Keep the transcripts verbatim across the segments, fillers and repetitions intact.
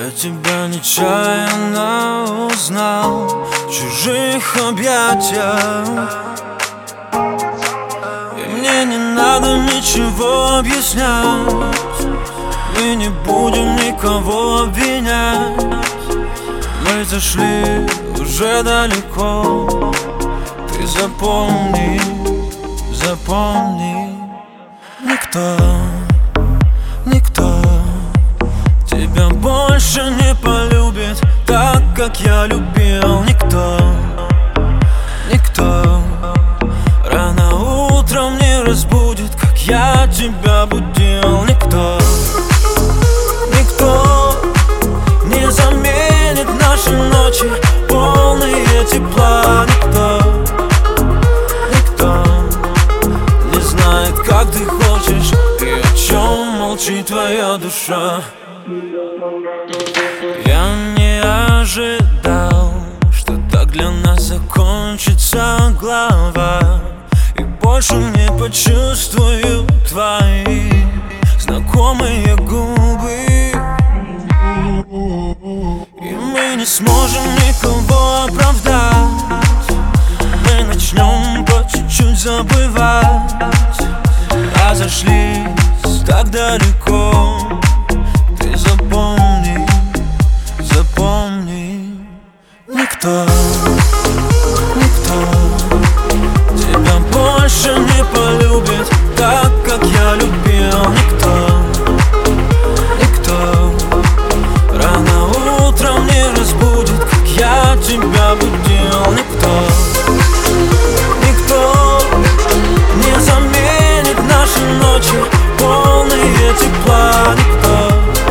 Я тебя нечаянно узнал в чужих объятиях, и мне не надо ничего объяснять. Мы не будем никого обвинять. Мы зашли уже далеко. Ты запомни, запомни, никто, никто тебя больше не полюбит так, как я любил. Никто, никто рано утром не разбудит, как я тебя будил. Никто, никто не заменит наши ночи, полные тепла. Никто, никто не знает, как ты хочешь и о чем молчит твоя душа. Я не ожидал, что так для нас закончится глава, и больше не почувствую твои знакомые губы, и мы не сможем никого оправдать. Мы начнем по чуть-чуть забывать, а зашлись так далеко. Ты запомни, запомни, никто, никто тебя больше не полюбит так, как я любил. Никто, никто рано утром не разбудит, как я тебя будил. Никто, никто не заменит наши ночи, полные тепла. Никто,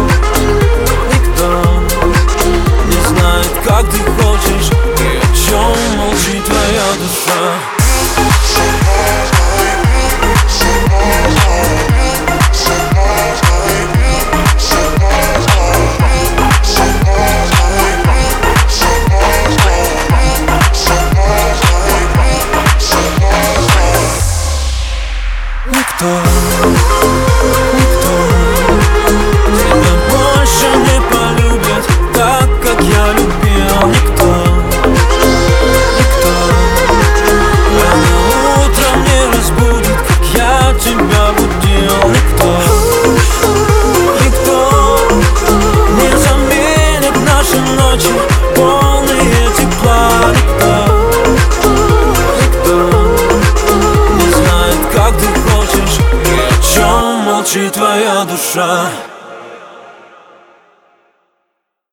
как ты хочешь и о чем молчит твоя душа. Никто, никто тебя больше не полюбит так, как я любил. Никто, никто рано утром не разбудит, как я тебя будил. Никто, никто не заменит наши ночи, полные тепла. Никто, никто не знает, как ты хочешь и о чем молчит твоя душа.